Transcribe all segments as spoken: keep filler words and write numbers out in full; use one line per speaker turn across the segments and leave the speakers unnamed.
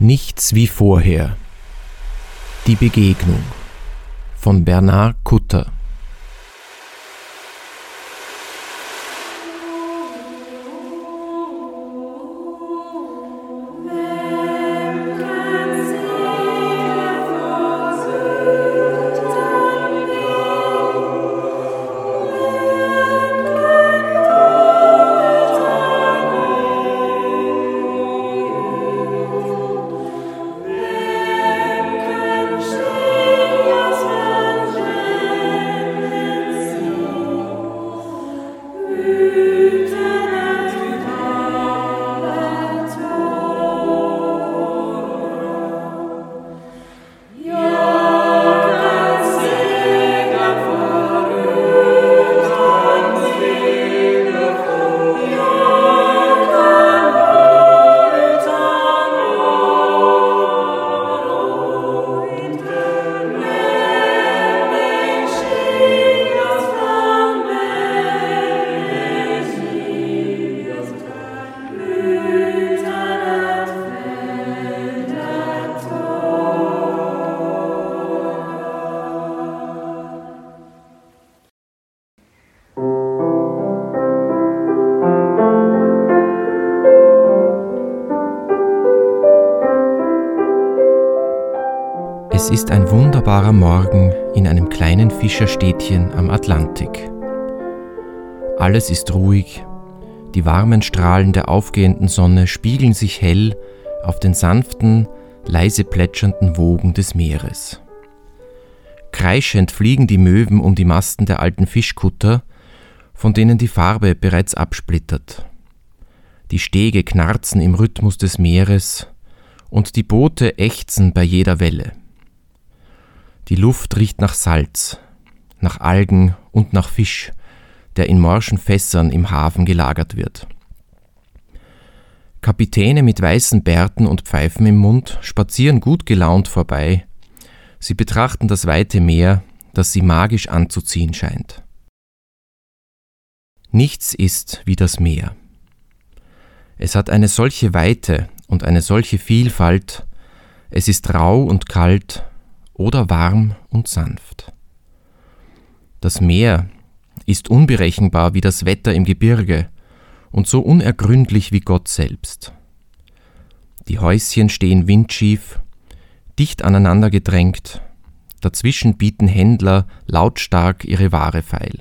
Nichts wie vorher. Die Begegnung von Bernhard Kutter. Es ist ein wunderbarer Morgen in einem kleinen Fischerstädtchen am Atlantik. Alles ist ruhig, die warmen Strahlen der aufgehenden Sonne spiegeln sich hell auf den sanften, leise plätschernden Wogen des Meeres. Kreischend fliegen die Möwen um die Masten der alten Fischkutter, von denen die Farbe bereits absplittert. Die Stege knarzen im Rhythmus des Meeres und die Boote ächzen bei jeder Welle. Die Luft riecht nach Salz, nach Algen und nach Fisch, der in morschen Fässern im Hafen gelagert wird. Kapitäne mit weißen Bärten und Pfeifen im Mund spazieren gut gelaunt vorbei. Sie betrachten das weite Meer, das sie magisch anzuziehen scheint. Nichts ist wie das Meer. Es hat eine solche Weite und eine solche Vielfalt. Es ist rau und kalt oder warm und sanft. Das Meer ist unberechenbar wie das Wetter im Gebirge und so unergründlich wie Gott selbst. Die Häuschen stehen windschief, dicht aneinander gedrängt, dazwischen bieten Händler lautstark ihre Ware feil.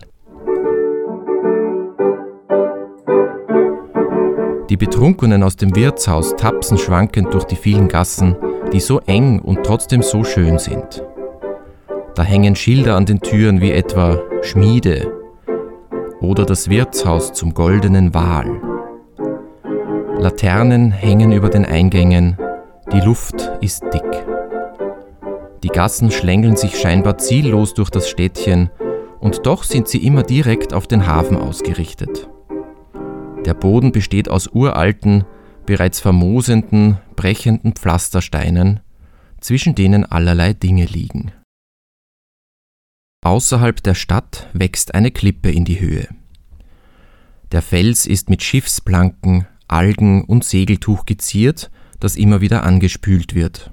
Die Betrunkenen aus dem Wirtshaus tapsen schwankend durch die vielen Gassen, die so eng und trotzdem so schön sind. Da hängen Schilder an den Türen wie etwa Schmiede oder das Wirtshaus zum goldenen Wal. Laternen hängen über den Eingängen, die Luft ist dick. Die Gassen schlängeln sich scheinbar ziellos durch das Städtchen und doch sind sie immer direkt auf den Hafen ausgerichtet. Der Boden besteht aus uralten, bereits vermoosenden, brechenden Pflastersteinen, zwischen denen allerlei Dinge liegen. Außerhalb der Stadt wächst eine Klippe in die Höhe. Der Fels ist mit Schiffsplanken, Algen und Segeltuch geziert, das immer wieder angespült wird.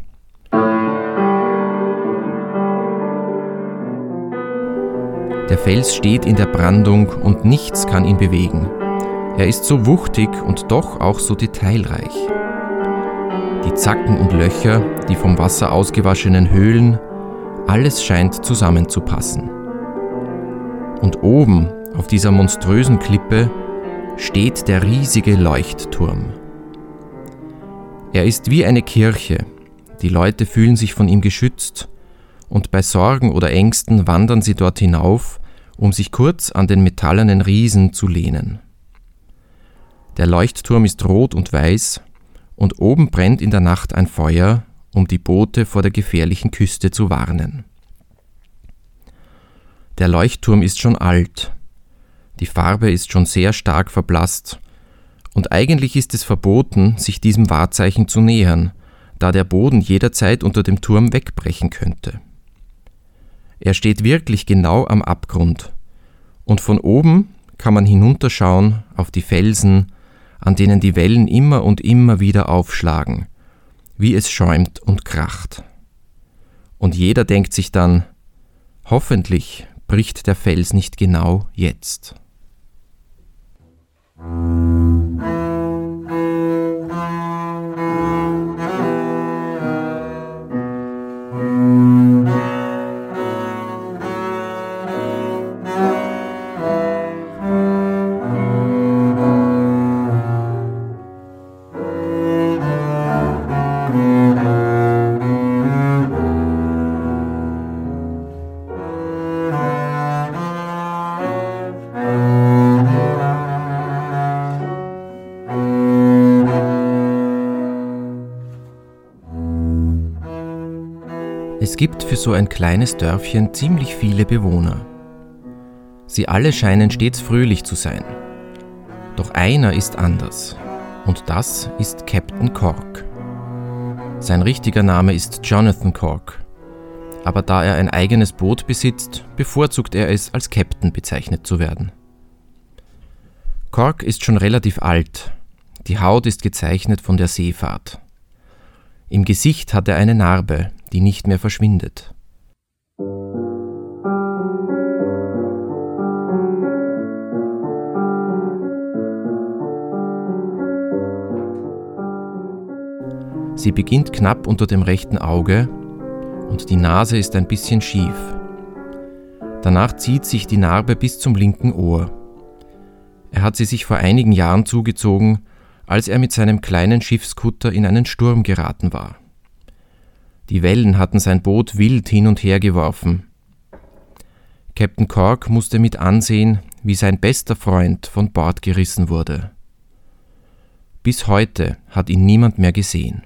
Der Fels steht in der Brandung und nichts kann ihn bewegen. Er ist so wuchtig und doch auch so detailreich. Die Zacken und Löcher, die vom Wasser ausgewaschenen Höhlen, alles scheint zusammenzupassen. Und oben, auf dieser monströsen Klippe, steht der riesige Leuchtturm. Er ist wie eine Kirche, die Leute fühlen sich von ihm geschützt und bei Sorgen oder Ängsten wandern sie dort hinauf, um sich kurz an den metallenen Riesen zu lehnen. Der Leuchtturm ist rot und weiß und oben brennt in der Nacht ein Feuer, um die Boote vor der gefährlichen Küste zu warnen. Der Leuchtturm ist schon alt, die Farbe ist schon sehr stark verblasst und eigentlich ist es verboten, sich diesem Wahrzeichen zu nähern, da der Boden jederzeit unter dem Turm wegbrechen könnte. Er steht wirklich genau am Abgrund und von oben kann man hinunterschauen auf die Felsen, an denen die Wellen immer und immer wieder aufschlagen, wie es schäumt und kracht. Und jeder denkt sich dann, hoffentlich bricht der Fels nicht genau jetzt. Es gibt für so ein kleines Dörfchen ziemlich viele Bewohner. Sie alle scheinen stets fröhlich zu sein. Doch einer ist anders. Und das ist Captain Cork. Sein richtiger Name ist Jonathan Cork. Aber da er ein eigenes Boot besitzt, bevorzugt er es, als Captain bezeichnet zu werden. Cork ist schon relativ alt. Die Haut ist gezeichnet von der Seefahrt. Im Gesicht hat er eine Narbe, die nicht mehr verschwindet. Sie beginnt knapp unter dem rechten Auge und die Nase ist ein bisschen schief. Danach zieht sich die Narbe bis zum linken Ohr. Er hat sie sich vor einigen Jahren zugezogen, als er mit seinem kleinen Schiffskutter in einen Sturm geraten war. Die Wellen hatten sein Boot wild hin und her geworfen. Captain Cork musste mit ansehen, wie sein bester Freund von Bord gerissen wurde. Bis heute hat ihn niemand mehr gesehen.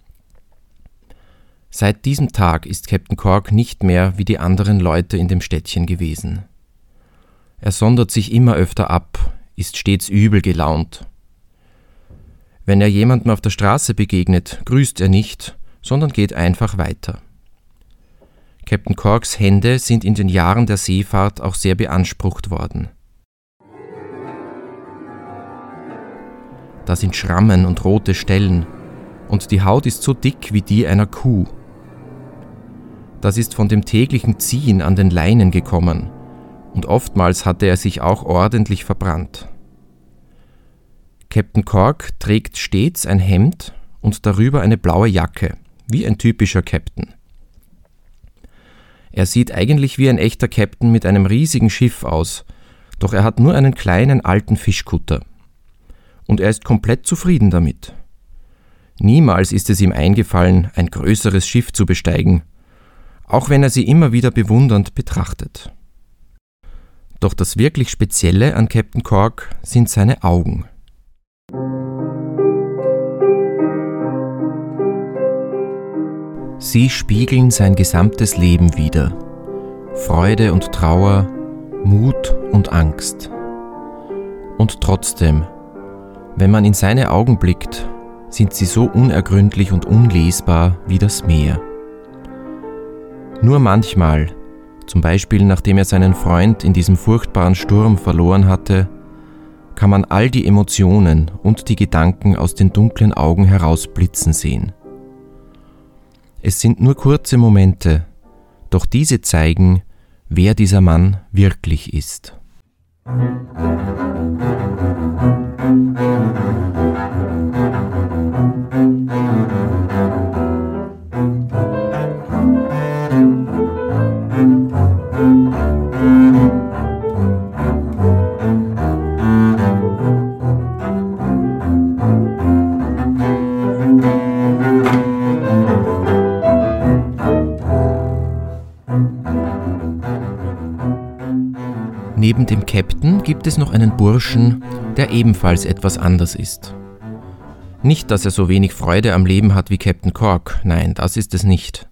Seit diesem Tag ist Captain Cork nicht mehr wie die anderen Leute in dem Städtchen gewesen. Er sondert sich immer öfter ab, ist stets übel gelaunt. Wenn er jemandem auf der Straße begegnet, grüßt er nicht, sondern geht einfach weiter. Captain Corks Hände sind in den Jahren der Seefahrt auch sehr beansprucht worden. Da sind Schrammen und rote Stellen und die Haut ist so dick wie die einer Kuh. Das ist von dem täglichen Ziehen an den Leinen gekommen und oftmals hatte er sich auch ordentlich verbrannt. Captain Cork trägt stets ein Hemd und darüber eine blaue Jacke, wie ein typischer Captain. Er sieht eigentlich wie ein echter Captain mit einem riesigen Schiff aus, doch er hat nur einen kleinen alten Fischkutter. Und er ist komplett zufrieden damit. Niemals ist es ihm eingefallen, ein größeres Schiff zu besteigen, auch wenn er sie immer wieder bewundernd betrachtet. Doch das wirklich Spezielle an Captain Cork sind seine Augen. Sie spiegeln sein gesamtes Leben wider. Freude und Trauer, Mut und Angst. Und trotzdem, wenn man in seine Augen blickt, sind sie so unergründlich und unlesbar wie das Meer. Nur manchmal, zum Beispiel nachdem er seinen Freund in diesem furchtbaren Sturm verloren hatte, kann man all die Emotionen und die Gedanken aus den dunklen Augen herausblitzen sehen. Es sind nur kurze Momente, doch diese zeigen, wer dieser Mann wirklich ist. Neben dem Captain gibt es noch einen Burschen, der ebenfalls etwas anders ist. Nicht, dass er so wenig Freude am Leben hat wie Captain Cork, nein, das ist es nicht.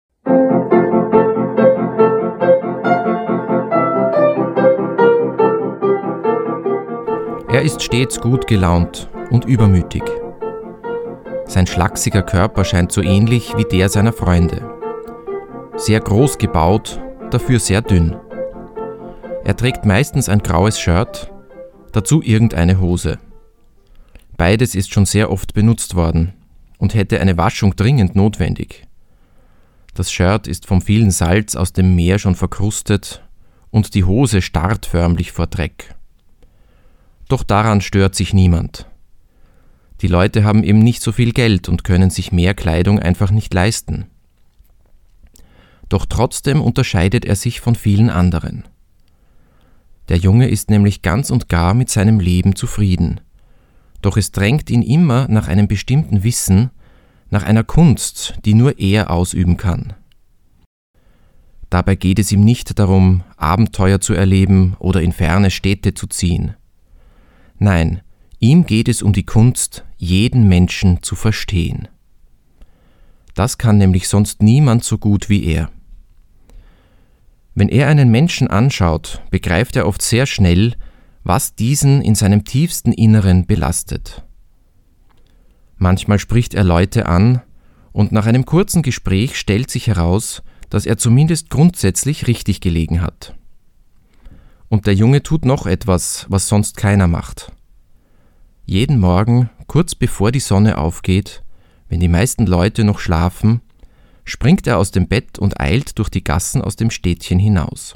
Er ist stets gut gelaunt und übermütig. Sein schlachsiger Körper scheint so ähnlich wie der seiner Freunde. Sehr groß gebaut, dafür sehr dünn. Er trägt meistens ein graues Shirt, dazu irgendeine Hose. Beides ist schon sehr oft benutzt worden und hätte eine Waschung dringend notwendig. Das Shirt ist vom vielen Salz aus dem Meer schon verkrustet und die Hose starrt förmlich vor Dreck. Doch daran stört sich niemand. Die Leute haben eben nicht so viel Geld und können sich mehr Kleidung einfach nicht leisten. Doch trotzdem unterscheidet er sich von vielen anderen. Der Junge ist nämlich ganz und gar mit seinem Leben zufrieden. Doch es drängt ihn immer nach einem bestimmten Wissen, nach einer Kunst, die nur er ausüben kann. Dabei geht es ihm nicht darum, Abenteuer zu erleben oder in ferne Städte zu ziehen. Nein, ihm geht es um die Kunst, jeden Menschen zu verstehen. Das kann nämlich sonst niemand so gut wie er. Wenn er einen Menschen anschaut, begreift er oft sehr schnell, was diesen in seinem tiefsten Inneren belastet. Manchmal spricht er Leute an und nach einem kurzen Gespräch stellt sich heraus, dass er zumindest grundsätzlich richtig gelegen hat. Und der Junge tut noch etwas, was sonst keiner macht. Jeden Morgen, kurz bevor die Sonne aufgeht, wenn die meisten Leute noch schlafen, springt er aus dem Bett und eilt durch die Gassen aus dem Städtchen hinaus.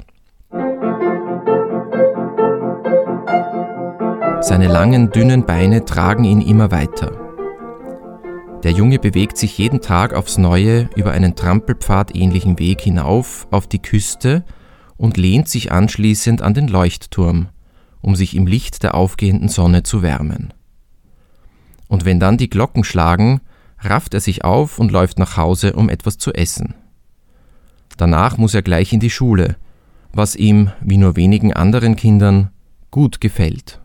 Seine langen, dünnen Beine tragen ihn immer weiter. Der Junge bewegt sich jeden Tag aufs Neue über einen Trampelpfad-ähnlichen Weg hinauf auf die Küste und lehnt sich anschließend an den Leuchtturm, um sich im Licht der aufgehenden Sonne zu wärmen. Und wenn dann die Glocken schlagen, rafft er sich auf und läuft nach Hause, um etwas zu essen. Danach muss er gleich in die Schule, was ihm, wie nur wenigen anderen Kindern, gut gefällt.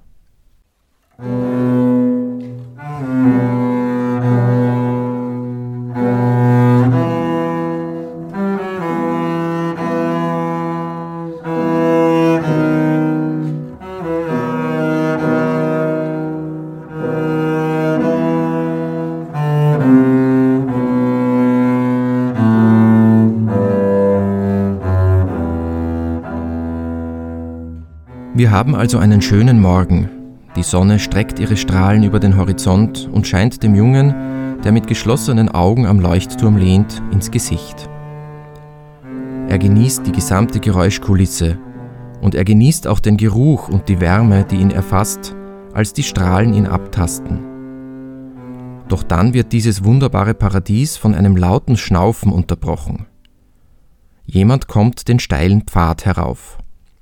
Wir haben also einen schönen Morgen. Die Sonne streckt ihre Strahlen über den Horizont und scheint dem Jungen, der mit geschlossenen Augen am Leuchtturm lehnt, ins Gesicht. Er genießt die gesamte Geräuschkulisse und er genießt auch den Geruch und die Wärme, die ihn erfasst, als die Strahlen ihn abtasten. Doch dann wird dieses wunderbare Paradies von einem lauten Schnaufen unterbrochen. Jemand kommt den steilen Pfad herauf.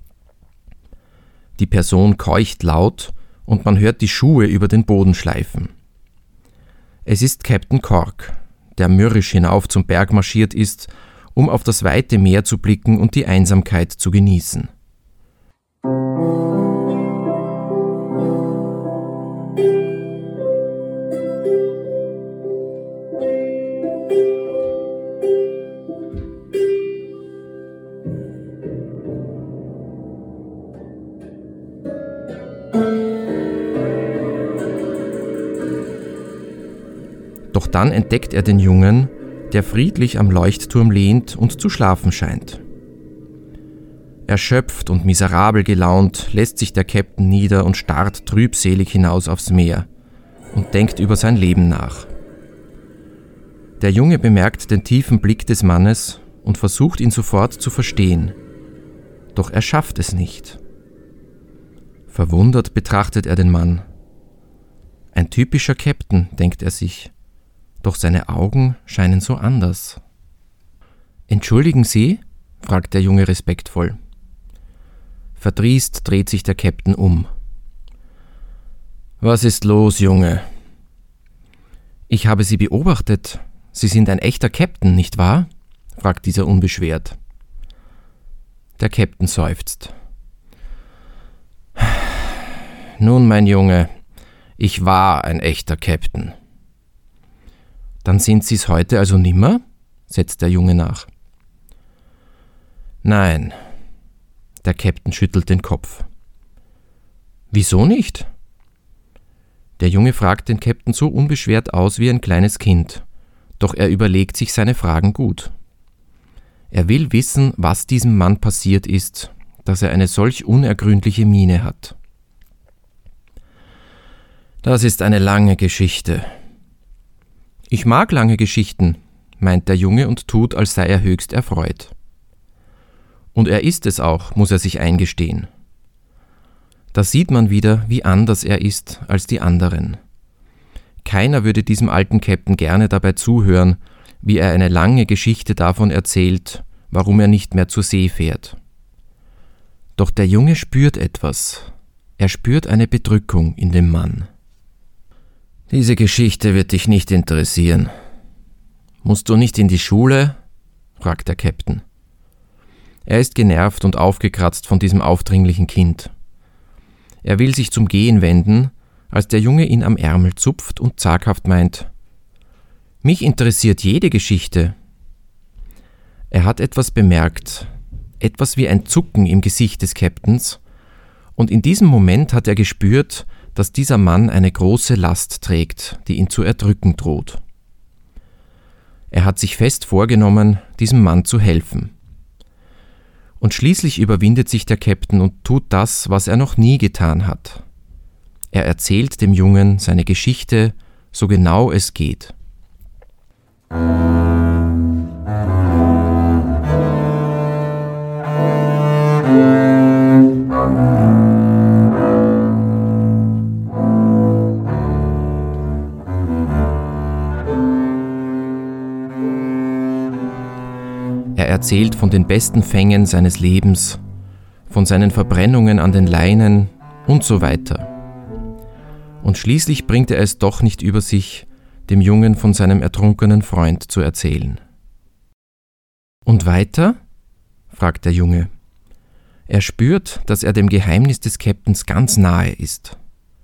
Die Person keucht laut und man hört die Schuhe über den Boden schleifen. Es ist Captain Cork, der mürrisch hinauf zum Berg marschiert ist, um auf das weite Meer zu blicken und die Einsamkeit zu genießen. Doch dann entdeckt er den Jungen, der friedlich am Leuchtturm lehnt und zu schlafen scheint. Erschöpft und miserabel gelaunt lässt sich der Captain nieder und starrt trübselig hinaus aufs Meer und denkt über sein Leben nach. Der Junge bemerkt den tiefen Blick des Mannes und versucht ihn sofort zu verstehen. Doch er schafft es nicht. Verwundert betrachtet er den Mann. Ein typischer Captain, denkt er sich. Doch seine Augen scheinen so anders. »Entschuldigen Sie?« fragt der Junge respektvoll. Verdrießt dreht sich der Captain um. »Was ist los, Junge?« »Ich habe Sie beobachtet. Sie sind ein echter Captain, nicht wahr?« fragt dieser unbeschwert. Der Captain seufzt. »Nun, mein Junge, ich war ein echter Captain.« »Dann sind Sie's heute also nimmer?« setzt der Junge nach. »Nein.« Der Captain schüttelt den Kopf. »Wieso nicht?« Der Junge fragt den Captain so unbeschwert aus wie ein kleines Kind, doch er überlegt sich seine Fragen gut. Er will wissen, was diesem Mann passiert ist, dass er eine solch unergründliche Miene hat. »Das ist eine lange Geschichte. »Ich mag lange Geschichten«, meint der Junge und tut, als sei er höchst erfreut. Und er ist es auch, muss er sich eingestehen. Da sieht man wieder, wie anders er ist als die anderen. Keiner würde diesem alten Käpt'n gerne dabei zuhören, wie er eine lange Geschichte davon erzählt, warum er nicht mehr zur See fährt. Doch der Junge spürt etwas. Er spürt eine Bedrückung in dem Mann. »Diese Geschichte wird dich nicht interessieren. Musst du nicht in die Schule?« fragt der Käpt'n. Er ist genervt und aufgekratzt von diesem aufdringlichen Kind. Er will sich zum Gehen wenden, als der Junge ihn am Ärmel zupft und zaghaft meint: »Mich interessiert jede Geschichte.« Er hat etwas bemerkt, etwas wie ein Zucken im Gesicht des Käpt'ns, und in diesem Moment hat er gespürt, dass dieser Mann eine große Last trägt, die ihn zu erdrücken droht. Er hat sich fest vorgenommen, diesem Mann zu helfen. Und schließlich überwindet sich der Käpt'n und tut das, was er noch nie getan hat. Er erzählt dem Jungen seine Geschichte, so genau es geht. Er erzählt von den besten Fängen seines Lebens, von seinen Verbrennungen an den Leinen und so weiter. Und schließlich bringt er es doch nicht über sich, dem Jungen von seinem ertrunkenen Freund zu erzählen. »Und weiter?« fragt der Junge. Er spürt, dass er dem Geheimnis des Käpt'ns ganz nahe ist.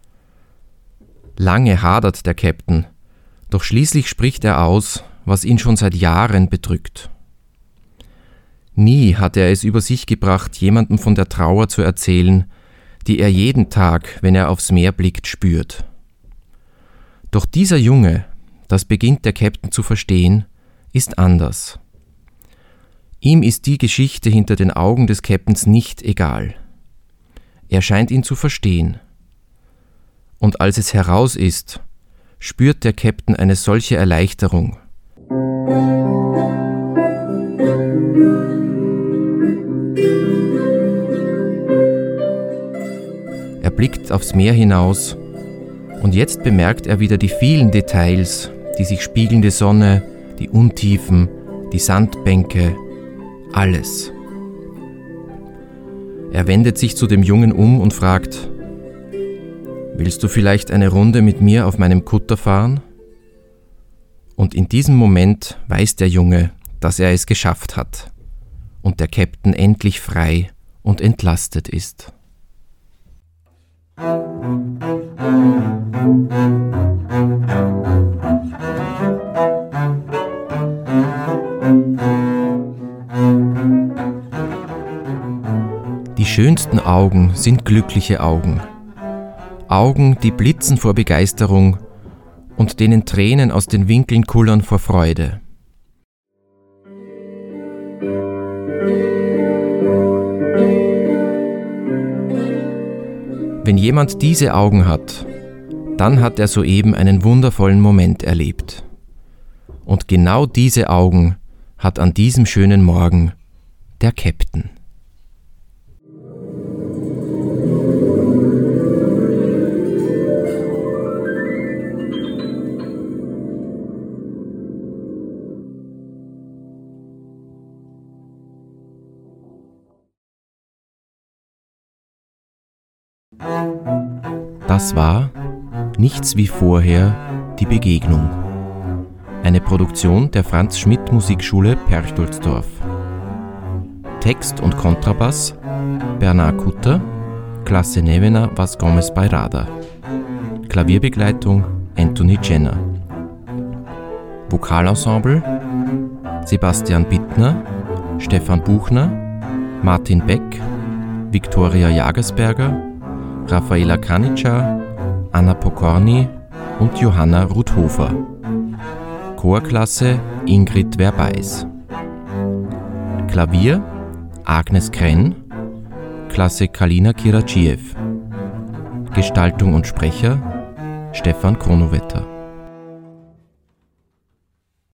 Lange hadert der Käpt'n, doch schließlich spricht er aus, was ihn schon seit Jahren bedrückt. Nie hat er es über sich gebracht, jemandem von der Trauer zu erzählen, die er jeden Tag, wenn er aufs Meer blickt, spürt. Doch dieser Junge, das beginnt der Käpt'n zu verstehen, ist anders. Ihm ist die Geschichte hinter den Augen des Käpt'ns nicht egal. Er scheint ihn zu verstehen. Und als es heraus ist, spürt der Käpt'n eine solche Erleichterung. Er blickt aufs Meer hinaus und jetzt bemerkt er wieder die vielen Details, die sich spiegelnde Sonne, die Untiefen, die Sandbänke, alles. Er wendet sich zu dem Jungen um und fragt: »Willst du vielleicht eine Runde mit mir auf meinem Kutter fahren?« Und in diesem Moment weiß der Junge, dass er es geschafft hat und der Käpt'n endlich frei und entlastet ist. Die schönsten Augen sind glückliche Augen. Augen, die blitzen vor Begeisterung und denen Tränen aus den Winkeln kullern vor Freude. Wenn jemand diese Augen hat, dann hat er soeben einen wundervollen Moment erlebt. Und genau diese Augen hat an diesem schönen Morgen der Käpt'n. Das war Nichts wie vorher, die Begegnung. Eine Produktion der Franz-Schmidt-Musikschule Perchtoldsdorf. Text und Kontrabass Bernard Kutter, Klasse Nevena Vas Gomez Bairrada. Klavierbegleitung Anthony Jenner. Vokalensemble Sebastian Bittner, Stefan Buchner, Martin Beck, Viktoria Jagersberger, Raffaela Kanica, Anna Pokorny und Johanna Ruthofer. Chorklasse Ingrid Verbeis. Klavier Agnes Krenn, Klasse Kalina Kirachiev. Gestaltung und Sprecher Stefan Kronowetter.